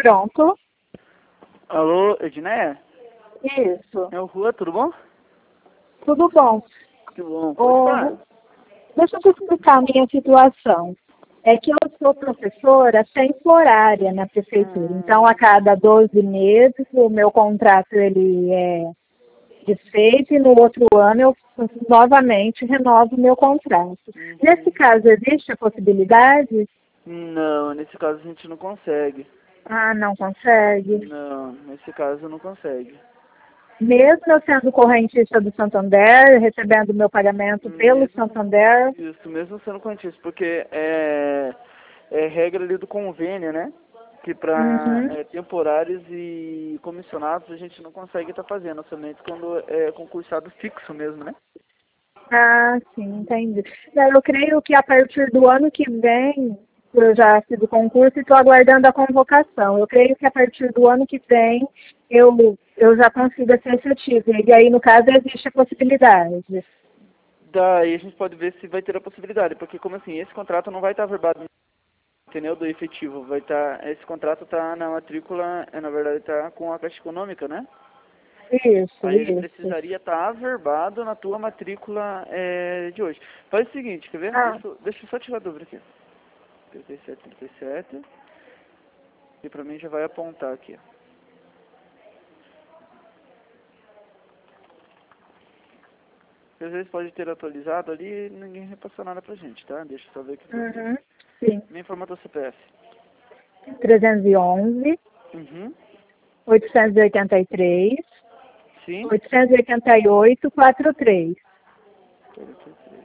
Pronto. Alô, Edneia? Isso. É o Rua, tudo bom? Tudo bom. Que bom. Ô, deixa eu te explicar a minha situação. É que eu sou professora temporária na prefeitura. Então, a cada 12 meses, o meu contrato ele é desfeito e no outro ano eu novamente renovo o meu contrato. Nesse caso, existe a possibilidade? Não, nesse caso a gente não consegue. Ah, não consegue. Não, nesse caso não consegue. Mesmo eu sendo correntista do Santander, recebendo meu pagamento pelo Santander. Isso, mesmo sendo correntista, porque é regra ali do convênio, né? Que para temporários e comissionados a gente não consegue estar fazendo, somente quando é concursado fixo mesmo, né? Ah, sim, entendi. Eu creio que a partir do ano que vem, eu já fiz o concurso e estou aguardando a convocação. Eu creio que a partir do ano que vem eu já consigo ser efetiva. E aí, no caso, existe a possibilidade. Daí a gente pode ver se vai ter a possibilidade, porque como assim, esse contrato não vai estar averbado, entendeu, do efetivo, vai estar, esse contrato está na matrícula, na verdade está com a Caixa Econômica, né? Isso, Aí ele isso. precisaria estar averbado na tua matrícula de hoje. Faz o seguinte, quer ver? Ah, Deixa eu só tirar a dúvida aqui. 37, 37. E pra mim já vai apontar aqui. Às vezes pode ter atualizado ali e ninguém repassou nada pra gente, tá? Deixa eu só ver aqui pra você. sim. Me informa teu CPF. 311, Uhum. 883, Sim. 888, 43. 43.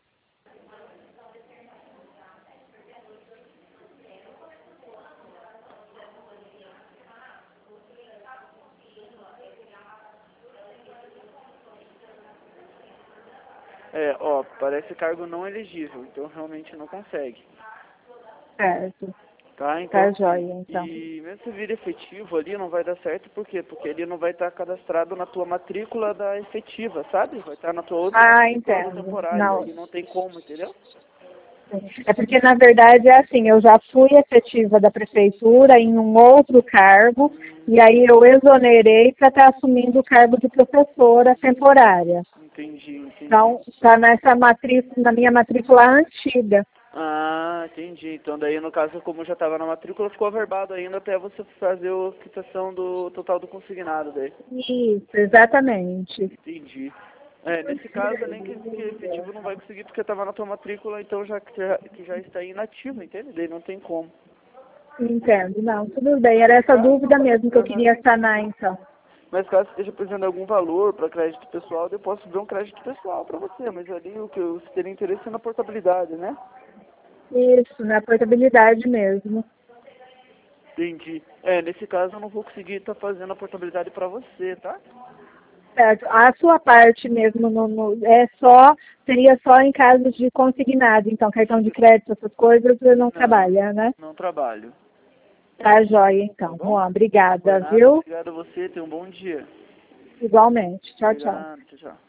Ó, parece cargo não elegível, então realmente não consegue. Certo. Tá, então, Tá joia, então. e mesmo se vir efetivo ali, não vai dar certo, por quê? Porque ele não vai estar cadastrado na tua matrícula da efetiva, sabe? Vai estar na tua outra Ah, matrícula do entendo. temporário, Não. aí não tem como, entendeu? É porque, na verdade, é assim, eu já fui efetiva da prefeitura em um outro cargo, e aí eu exonerei para estar assumindo o cargo de professora temporária. Entendi. Então, está nessa matrícula, na minha matrícula antiga. Ah, entendi. Então daí, no caso, como já estava na matrícula, ficou averbado ainda até você fazer a quitação do total do consignado daí. Isso, exatamente. Entendi. Nesse caso, nem que efetivo não vai conseguir porque estava na tua matrícula, então que já está inativo, entende? Daí não tem como. Entendo. Não, tudo bem. Era essa dúvida mesmo que eu queria sanar, então. Mas caso esteja precisando de algum valor para crédito pessoal, eu posso ver um crédito pessoal para você, mas ali o que você teria interesse é na portabilidade, né? Isso, na portabilidade mesmo. Entendi. Nesse caso eu não vou conseguir estar fazendo a portabilidade para você, tá? Certo. A sua parte mesmo seria só em casos de consignado, então cartão de crédito, essas coisas, você não trabalha, né? Não trabalho. Tá joia, Tá então. bom? Juan, obrigada, Nada, viu? obrigado a você, tenha um bom dia. Igualmente. Tchau, tchau. Obrigado, tchau, tchau.